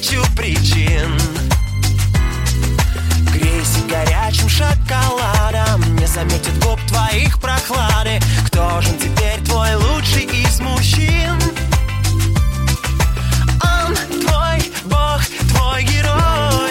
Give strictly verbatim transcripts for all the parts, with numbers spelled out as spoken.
тысячу причин. Грейся горячим шоколадом, не заметит губ твоих прохлады. Кто же теперь твой лучший из мужчин? Он твой бог, твой герой.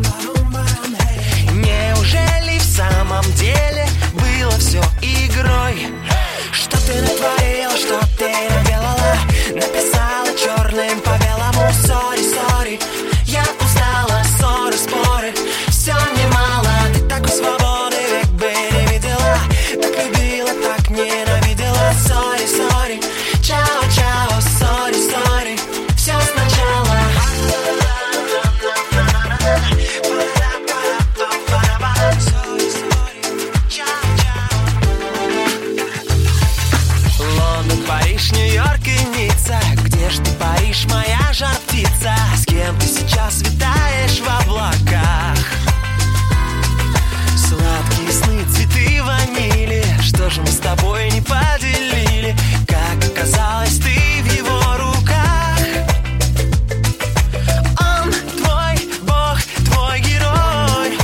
Неужели в самом деле было все игрой? Что ты натворила, что ты наделала? Написала черным по белому: сори, сори, я устала, ссоры, споры, все мне мало. Ты такой свободы век бы не видела, так любила, так ненавидела. Сори, сори, чао, чао, сори, сори, все сначала. Лондон, Париж, Нью-Йорк и Ницца. Где ж ты, Париж, моя жар-птица? С кем ты сейчас витаешь в облаках? Сладкие сны, цветы ванили, что же мы с тобой не поделили? Как оказалось, ты в его руках. Он твой бог, твой герой.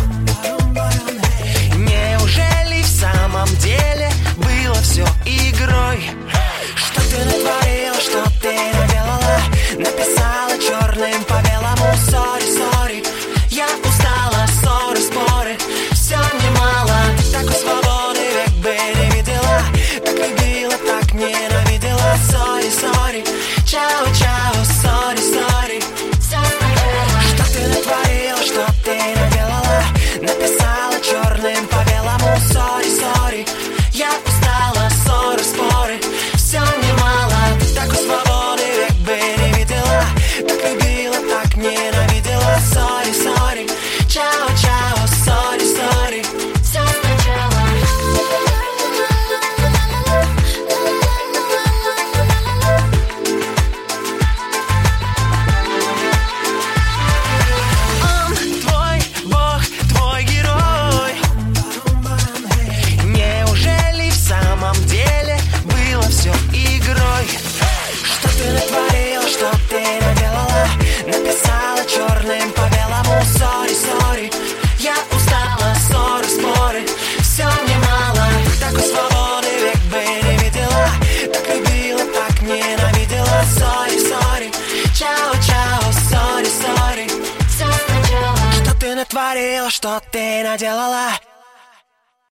Неужели в самом деле было все игрой? Что ты натворила, что ты наделала? Написала черным по белому: сори, сори, я устала, ссоры, споры, все мне мало. Ты такой свободы век бы не видела, так любила, так ненавидела. Сори, сори, чао, чао, сори, сори, все сначала. Что ты натворила, что ты наделала? Написала черным по белому: сори, сори, я устала, ссоры, споры, все мне мало. Ты такой свободы век бы не видела, так любила, так ненавидела. Сори, сори, чао, чао, сори, сори, все сначала. Он твой бог, твой герой. Неужели в самом деле было все игрой? Что ты натворила, что ты наделала? Написала черным по белому: сори, сори, я устала, ссоры, споры, все мне мало. Ты такой свободы век бы не видела, так любила, так ненавидела. Сори, сори, чао, чао, сори, сори, все сначала. Что ты натворила, что ты наделала?